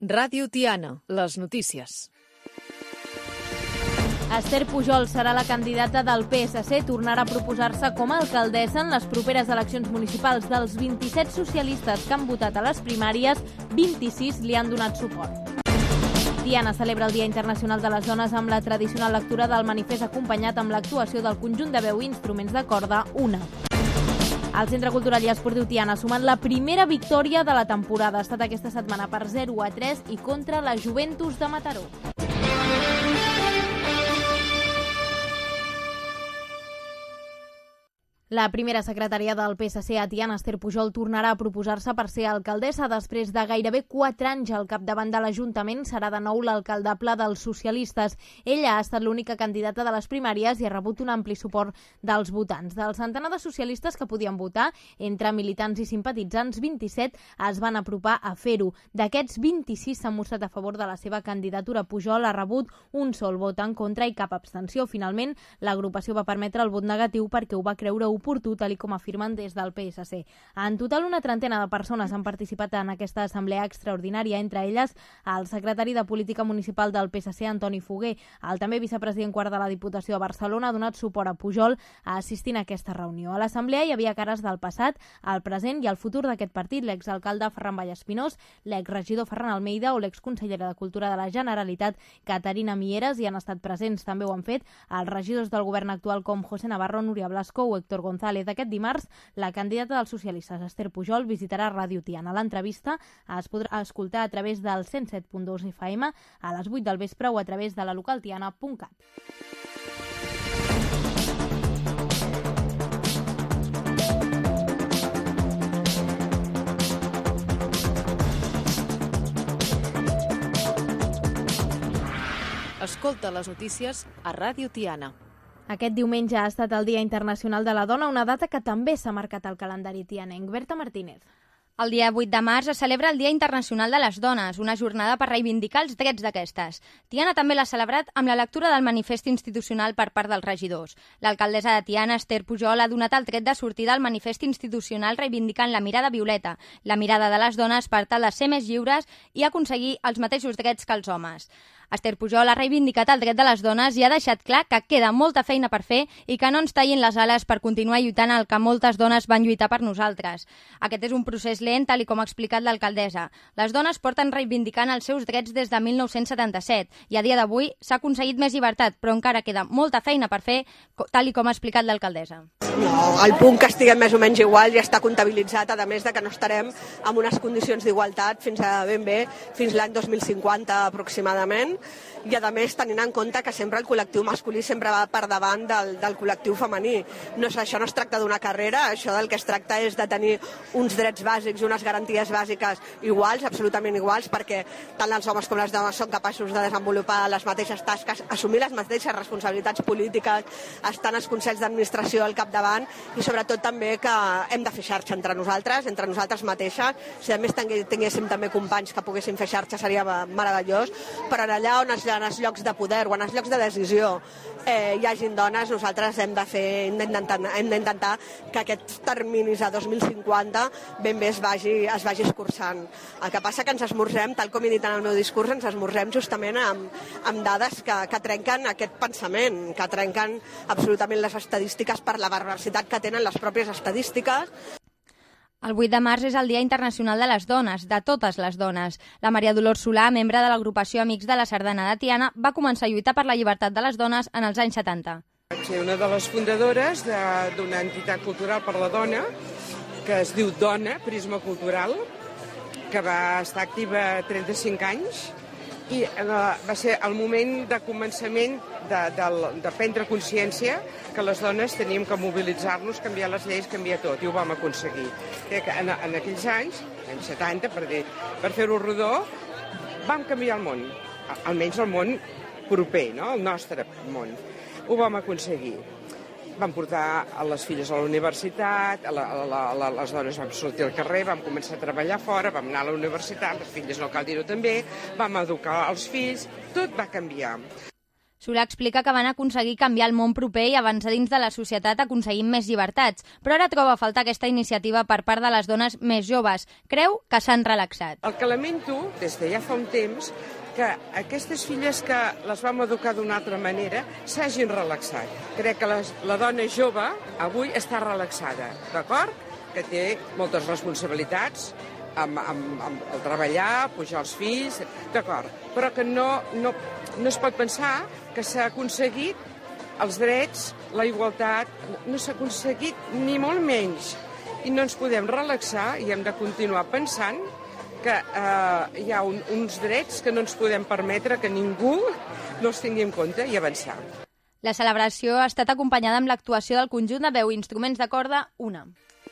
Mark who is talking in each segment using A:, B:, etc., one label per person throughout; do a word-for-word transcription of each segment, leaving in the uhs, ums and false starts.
A: Ràdio Tiana, les notícies.
B: Esther Pujol serà la candidata del P S C, tornarà a proposar-se com a alcaldessa en les properes eleccions municipals. Dels vint-i-set socialistes que han votat a les primàries, vint-i-sis li han donat suport. Tiana celebra el Dia Internacional de les Dones amb la tradicional lectura del manifest acompanyat amb l'actuació del conjunt de veu i instruments de corda Una. El Centre Cultural i Esportiu Tiana ha sumat la primera victòria de la temporada. Ha estat aquesta setmana per zero a tres i contra la Juventus de Mataró. La primera secretària del P S C a Tiana, Esther Pujol, tornarà a proposar-se per ser alcaldessa. Després de gairebé quatre anys al capdavant de l'Ajuntament, serà de nou l'alcaldable dels socialistes. Ella ha estat l'única candidata de les primàries i ha rebut un ampli suport dels votants. Del centenar de socialistes que podien votar, entre militants i simpatitzants, vint-i-set es van apropar a fer-ho. D'aquests, vint-i-sis s'han mostrat a favor de la seva candidatura. Pujol ha rebut un sol vot en contra i cap abstenció. Finalment, l'agrupació va permetre el vot negatiu perquè ho va creure oportú, tal com afirmen des del P S C. En total, una trentena de persones han participat en aquesta assemblea extraordinària, entre elles el secretari de Política Municipal del P S C, Antoni Foguer. El també vicepresident quart de la Diputació de Barcelona ha donat suport a Pujol a assistir a aquesta reunió. A l'assemblea hi havia cares del passat, el present i el futur d'aquest partit, l'exalcalde Ferran Vallespinós, l'exregidor Ferran Almeida o l'exconsellera de Cultura de la Generalitat, Caterina Mieres, i han estat presents. També ho han fet els regidors del govern actual com José Navarro, Núria Blasco o Héctor González. Aquest dimarts, la candidata dels socialistes, Esther Pujol, visitarà Ràdio Tiana. L'entrevista es podrà escoltar a través del cent set punt dos F M a les vuit del vespre o a través de la localtiana punt cat.
A: Escolta les notícies a Ràdio Tiana.
B: Aquest diumenge ha estat el Dia Internacional de la Dona, una data que també s'ha marcat al calendari tianenc. Berta Martínez.
C: El dia vuit de març es celebra el Dia Internacional de les Dones, una jornada per reivindicar els drets d'aquestes. Tiana també l'ha celebrat amb la lectura del manifest institucional per part dels regidors. L'alcaldessa de Tiana, Esther Pujol, ha donat el tret de sortida al manifest institucional reivindicant la mirada violeta, la mirada de les dones per tal de ser més lliures i aconseguir els mateixos drets que els homes. Esther Pujol ha reivindicat el dret de les dones i ha deixat clar que queda molta feina per fer i que no ens tallin les ales per continuar lluitant el que moltes dones van lluitar per nosaltres. Aquest és un procés lent, tal com ha explicat l'alcaldessa. Les dones porten reivindicant els seus drets des de mil nou-cents setanta-set i a dia d'avui s'ha aconseguit més llibertat, però encara queda molta feina per fer, tal com ha explicat l'alcaldessa.
D: No, el punt que estiguem més o menys igual ja està comptabilitzat, a més de que no estarem en unes condicions d'igualtat fins a ben bé, fins l'any dos mil cinquanta aproximadament, i a més tenint en compte que sempre el col·lectiu masculí sempre va per davant del, del col·lectiu femení. No, això no es tracta d'una carrera, això del que es tracta és de tenir uns drets bàsics, unes garanties bàsiques iguals, absolutament iguals, perquè tant els homes com les dones són capaços de desenvolupar les mateixes tasques, assumir les mateixes responsabilitats polítiques, estar en els consells d'administració al capdavant i sobretot també que hem de fer xarxa entre nosaltres, entre nosaltres mateixes. Si a més tinguéssim també companys que poguessin fer xarxa seria meravellós, però allà on es en els llocs de poder o en els llocs de decisió eh, hi hagin dones, nosaltres hem de fer, hem d'intentar, hem d'intentar que aquests terminis a dos mil cinquanta ben bé es vagi, es vagi escurçant. El que passa que ens esmorzem, tal com he dit en el meu discurs, ens esmorzem justament amb, amb dades que, que trenquen aquest pensament, que trenquen absolutament les estadístiques per la perversitat que tenen les pròpies estadístiques.
C: El vuit de març és el Dia Internacional de les Dones, de totes les dones. La Maria Dolors Solà, membre de l'agrupació Amics de la Sardana de Tiana, va començar a lluitar per la llibertat de les dones en els anys setanta.
E: Vaig ser una de les fundadores d'una entitat cultural per la dona, que es diu Dona, Prisma Cultural, que va estar activa trenta-cinc anys, i va ser el moment de començament de, de, de prendre consciència que les dones teníem que mobilitzar-nos, canviar les lleis, canviar tot, i ho vam aconseguir. En, en aquells anys, anys setanta, per, dir, per fer-ho rodó, vam canviar el món, almenys el món proper, no? El nostre món. Ho vam aconseguir. Vam portar a les filles a la universitat, a la, a la, a la, les dones vam sortir al carrer, vam començar a treballar fora, vam anar a la universitat, les filles no cal dir-ho també, vam educar els fills, tot va canviar.
C: Solà explica que van aconseguir canviar el món proper i avançar dins de la societat aconseguint més llibertats, però ara troba a faltar aquesta iniciativa per part de les dones més joves. Creu que s'han relaxat.
E: El que lamento, des de ja fa un temps, que aquestes filles que les vam educar d'una altra manera s'hagin relaxat. Crec que les, la dona jove avui està relaxada, d'acord? Que té moltes responsabilitats, amb, amb, amb el treballar, pujar els fills, d'acord, però que no, no, no es pot pensar que s'ha aconseguit els drets, la igualtat, no s'ha aconseguit ni molt menys. I no ens podem relaxar i hem de continuar pensant que eh, hi ha un, uns drets que no ens podem permetre que ningú no els tingui en compte i avançar.
C: La celebració ha estat acompanyada amb l'actuació del conjunt de veu i instruments de corda Una.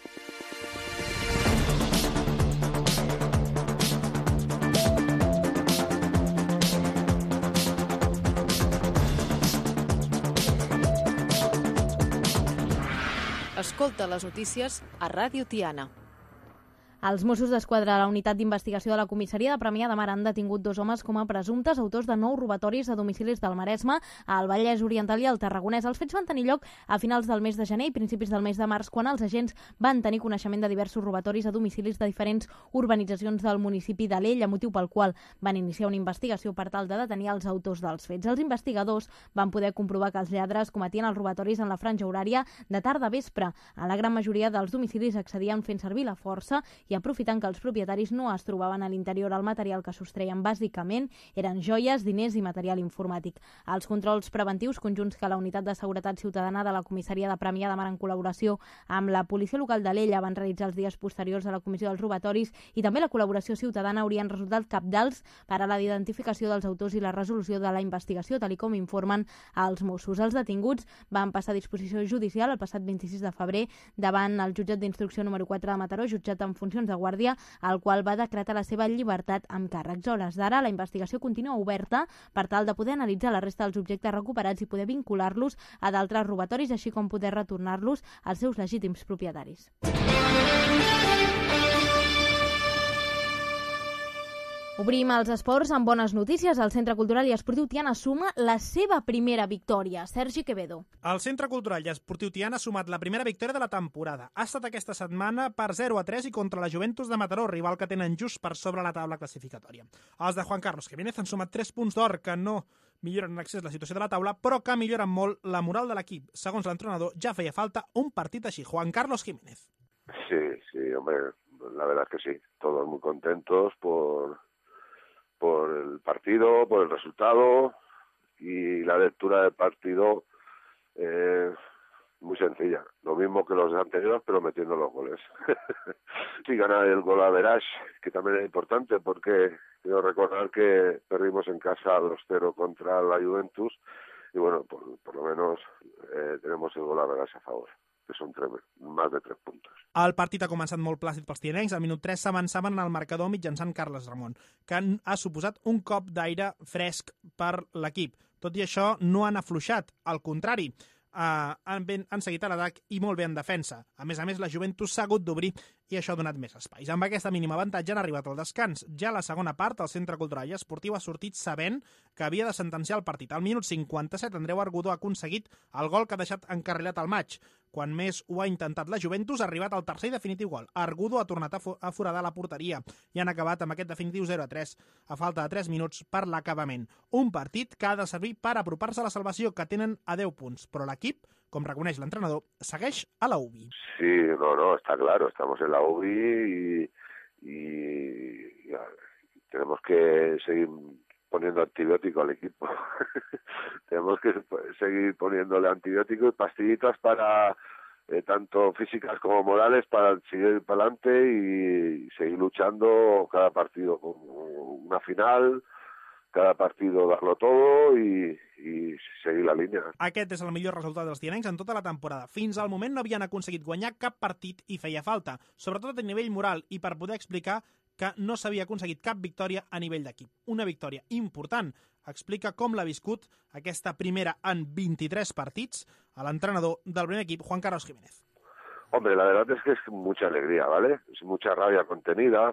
A: Escolta les notícies a Ràdio Tiana.
B: Els Mossos d'Esquadra de la Unitat d'Investigació de la Comissaria de Premià de Mar han detingut dos homes com a presumptes autors de nou robatoris a domicilis del Maresme, al Vallès Oriental i al Tarragonès. Els fets van tenir lloc a finals del mes de gener i principis del mes de març, quan els agents van tenir coneixement de diversos robatoris a domicilis de diferents urbanitzacions del municipi d'Alella, motiu pel qual van iniciar una investigació per tal de detenir els autors dels fets. Els investigadors van poder comprovar que els lladres cometien els robatoris en la franja horària de tarda a vespre. A la gran majoria dels domicilis accedien fent servir la força i aprofitant que els propietaris no es trobaven a l'interior. El material que sostreien bàsicament eren joies, diners i material informàtic. Els controls preventius conjunts que la Unitat de Seguretat Ciutadana de la Comissaria de Premià de Mar en col·laboració amb la Policia Local d'Alella van realitzar els dies posteriors a la comissió dels robatoris i també la col·laboració ciutadana haurien resultat cabdals per a la identificació dels autors i la resolució de la investigació, tal com informen els Mossos. Els detinguts van passar a disposició judicial el passat vint-i-sis de febrer davant el jutjat d'instrucció número quatre de Mataró, jutjat en funcions de guàrdia, al qual va decretar la seva llibertat amb càrrecs. A hores d'ara, la investigació continua oberta per tal de poder analitzar la resta dels objectes recuperats i poder vincular-los a d'altres robatoris, així com poder retornar-los als seus legítims propietaris. Obrim els esports amb bones notícies. El Centre Cultural i Esportiu Tiana suma la seva primera victòria. Sergi Quevedo.
F: El Centre Cultural i Esportiu Tiana ha sumat la primera victòria de la temporada. Ha estat aquesta setmana per zero a tres i contra la Juventus de Mataró, rival que tenen just per sobre la taula classificatòria. Els de Juan Carlos Jiménez han sumat tres punts d'or que no milloren en excés la situació de la taula, però que milloren molt la moral de l'equip. Segons l'entrenador, ja feia falta un partit així. Juan Carlos Jiménez.
G: Sí, sí, hombre, la verdad es que sí. Todos muy contentos por... por el partido, por el resultado y la lectura del partido eh, muy sencilla. Lo mismo que los anteriores, pero metiendo los goles. Sí, ganar el gol a Verás, que también es importante porque quiero recordar que perdimos en casa dos cero contra la Juventus y bueno, por, por lo menos eh, tenemos el gol a Verás a favor, que són tres, més de tres punts.
F: El partit ha començat molt plàcid pels tianencs. Al minut tres s'avançaven en el marcador mitjançant Carles Ramon, que ha suposat un cop d'aire fresc per l'equip. Tot i això, no han afluixat. Al contrari, eh, han, ben, han seguit a l'atac i molt bé en defensa. A més a més, la Juventus s'ha hagut d'obrir i això ha donat més espais. Amb aquesta mínima avantatge han arribat al descans. Ja a la segona part, el Centre Cultural i Esportiu ha sortit sabent que havia de sentenciar el partit. Al minut cinquanta-set, Andreu Argudó ha aconseguit el gol que ha deixat encarrilat al maig. Quan més ho ha intentat la Juventus, ha arribat al tercer i definitiu gol. Argudó ha tornat a, a foradar la porteria i han acabat amb aquest definitiu zero a tres a falta de tres minuts per l'acabament. Un partit que ha de servir per apropar-se a la salvació, que tenen a deu punts, però l'equip, com reconeix l'entrenador, segueix a la U B I.
G: Sí, no, no, está claro, estamos en la U B I y, y ya, tenemos que seguir poniendo antibiótico al equipo. Tenemos que seguir poniéndole antibiótico y pastillitas para eh, tanto físicas como morales para seguir para adelante y seguir luchando cada partido como una final, cada partido darlo todo i, i seguir la línia.
F: Aquest és el millor resultat dels tianencs en tota la temporada. Fins al moment no havien aconseguit guanyar cap partit i feia falta, sobretot a nivell moral i per poder explicar que no s'havia aconseguit cap victòria a nivell d'equip. Una victòria important. Explica com l'ha viscut aquesta primera en vint-i-tres partits a l'entrenador del primer equip, Juan Carlos Jiménez.
G: Hombre, la verdad es que es mucha alegría, ¿vale? Es mucha rabia contenida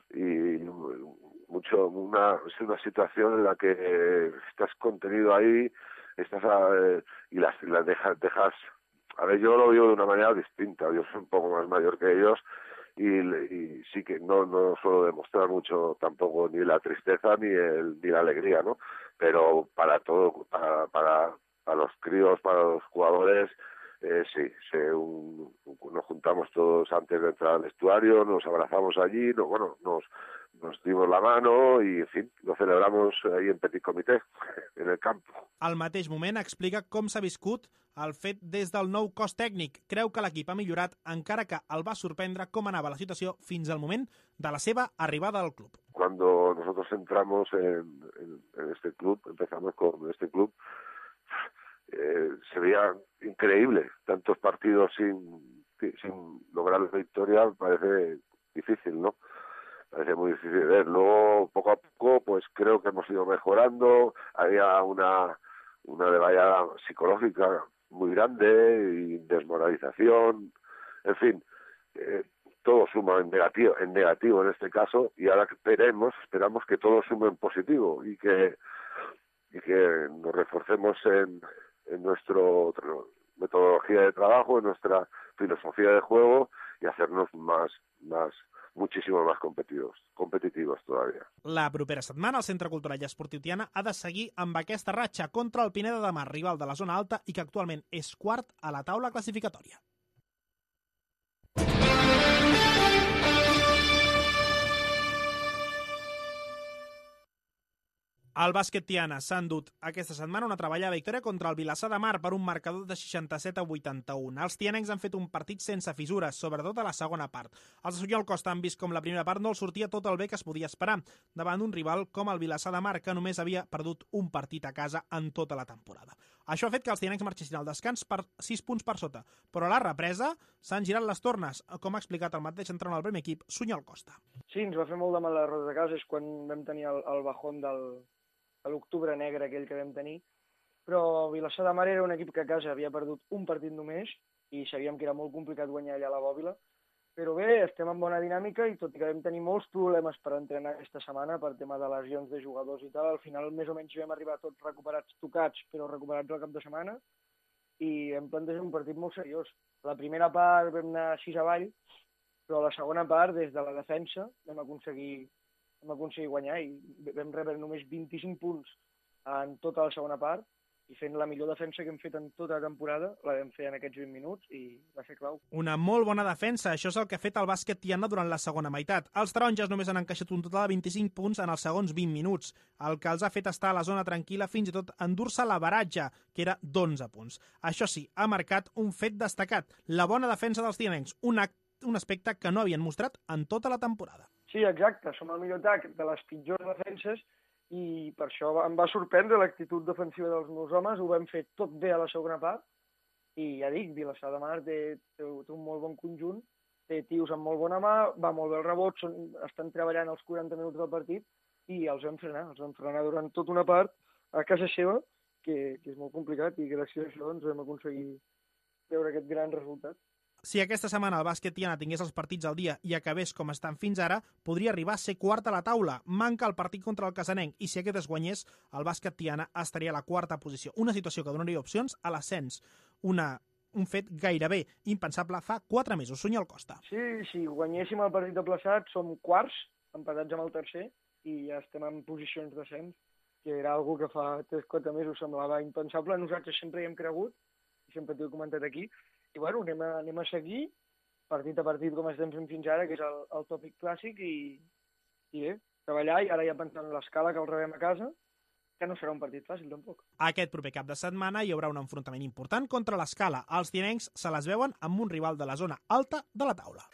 G: y mucho una, es una situación en la que estás contenido ahí estás a, eh, y las, las dejas, dejas... A ver, yo lo vivo de una manera distinta. Yo soy un poco más mayor que ellos y, y sí que no, no suelo demostrar mucho tampoco ni la tristeza ni el, ni la alegría, ¿no? Pero para todo, para, para, para los críos, para los jugadores, eh, sí, sí un, nos juntamos todos antes de entrar al vestuario, nos abrazamos allí, no, bueno, nos, nos dimos la mano i, en fi, lo celebramos ahí en petit comité, en el campo.
F: Al mateix moment explica com s'ha viscut el fet des del nou cos tècnic. Creu que l'equip ha millorat, encara que el va sorprendre com anava la situació fins al moment de la seva arribada al club.
G: Cuando nosotros entramos en, en, en este club, empezamos con este club, eh, se veía increíble. Tantos partidos sin, sin lograr la victoria parece difícil, ¿no? Parece muy difícil de ver. Luego, poco a poco, pues creo que hemos ido mejorando. Había una, una devalla psicológica muy grande y desmoralización. En fin, eh, todo suma en negativo, en negativo en este caso, y ahora esperemos, esperamos que todo sume en positivo y que, y que nos reforcemos en, en nuestra metodología de trabajo, en nuestra filosofía de juego y hacernos más, más muchísimo más competitivos, competitivos todavía.
F: La propera setmana el Centre Cultural i Esportiu Tiana ha de seguir amb aquesta ratxa contra el Pineda de Mar, rival de la zona alta i que actualment és quart a la taula classificatòria. El bàsquet Tiana s'ha endut aquesta setmana una treballada victòria contra el Vilassar de Mar per un marcador de seixanta-set a vuitanta-un. Els tianencs han fet un partit sense fissures, sobretot a la segona part. Els de Sunyol Costa han vist com la primera part no els sortia tot el bé que es podia esperar, davant d'un rival com el Vilassar de Mar, que només havia perdut un partit a casa en tota la temporada. Això ha fet que els tianencs marxessin al descans per sis punts per sota, però a la represa s'han girat les tornes, com ha explicat el mateix entrenador del primer equip, Sunyol Costa.
H: Sí, ens va fer molt de mal a les rodes de casa, és quan vam tenir el, el bajón del... a l'octubre negre aquell que vam tenir, però Vilassar de Mar era un equip que a casa havia perdut un partit només i sabíem que era molt complicat guanyar allà a la Bòbila, però bé, estem en bona dinàmica i tot i que vam tenir molts problemes per entrenar aquesta setmana per tema de lesions de jugadors i tal, al final més o menys vam arribar tots recuperats, tocats, però recuperats al cap de setmana i hem plantejat un partit molt seriós. La primera part vam anar sis avall, però la segona part, des de la defensa, vam aconseguir vam aconseguir guanyar i vam rebre només vint-i-cinc punts en tota la segona part i fent la millor defensa que hem fet en tota la temporada, la vam fer en aquests vint minuts i va ser clau.
F: Una molt bona defensa, això és el que ha fet el bàsquet Tiana durant la segona meitat. Els taronges només han encaixat un total de vint-i-cinc punts en els segons vint minuts, el que els ha fet estar a la zona tranquil·la, fins i tot endur-se l'averatge, que era d'onze punts. Això sí, ha marcat un fet destacat, la bona defensa dels tianencs, un, un aspecte que no havien mostrat en tota la temporada.
H: Sí, exacte, som el millor atac de les pitjors defenses i per això em va sorprendre l'actitud defensiva dels meus homes, ho vam fer tot bé a la segona part i ja dic, Vilassar de Mar té, té, té un molt bon conjunt, té tios amb molt bona mà, va molt bé el rebot, són, estan treballant els quaranta minuts del partit i els vam frenar, els vam frenar durant tota una part a casa seva, que, que és molt complicat i gràcies a això doncs, vam aconseguir veure aquest gran resultat.
F: Si aquesta setmana el bàsquet Tiana tingués els partits al dia i acabés com estan fins ara, podria arribar a ser quart a la taula. Manca el partit contra el Casanenc i si aquest es guanyés, el bàsquet Tiana estaria a la quarta posició. Una situació que donaria opcions a l'ascens. Una, un fet gairebé impensable fa quatre mesos. Sunyol Costa.
H: Sí, si guanyéssim el partit de plaçat, som quarts, empatats amb el tercer, i ja estem en posicions d'ascens, que era algo que fa tres o quatre mesos semblava impensable. Nosaltres sempre hi hem cregut, i sempre t'ho he comentat aquí, i bueno, anem a, anem a seguir partit a partit com estem fent fins ara, que és el, el tòpic clàssic, i, i bé, treballar, i ara ja pensant en l'escala que el rebem a casa, que no serà un partit fàcil tampoc.
F: Aquest proper cap de setmana hi haurà un enfrontament important contra l'Escala. Els tianencs se les veuen amb un rival de la zona alta de la taula.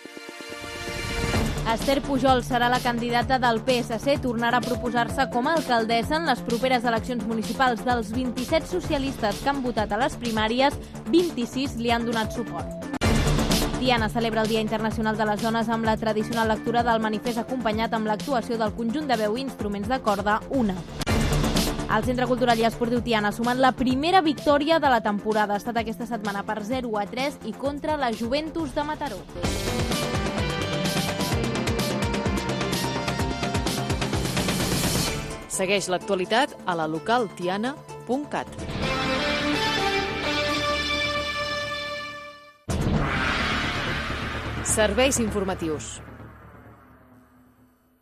B: Esther Pujol serà la candidata del P S C, tornarà a proposar-se com a alcaldessa en les properes eleccions municipals. Dels vint-i-set socialistes que han votat a les primàries, vint-i-sis li han donat suport. Tiana celebra el Dia Internacional de les Dones amb la tradicional lectura del manifest acompanyat amb l'actuació del conjunt de veu i instruments de corda Una. El Centre Cultural i Esportiu Tiana ha sumat la primera victòria de la temporada. Ha estat aquesta setmana per zero a tres i contra la Juventus de Mataró.
A: Segueix l'actualitat a la local tiana punt cat. Serveis informatius.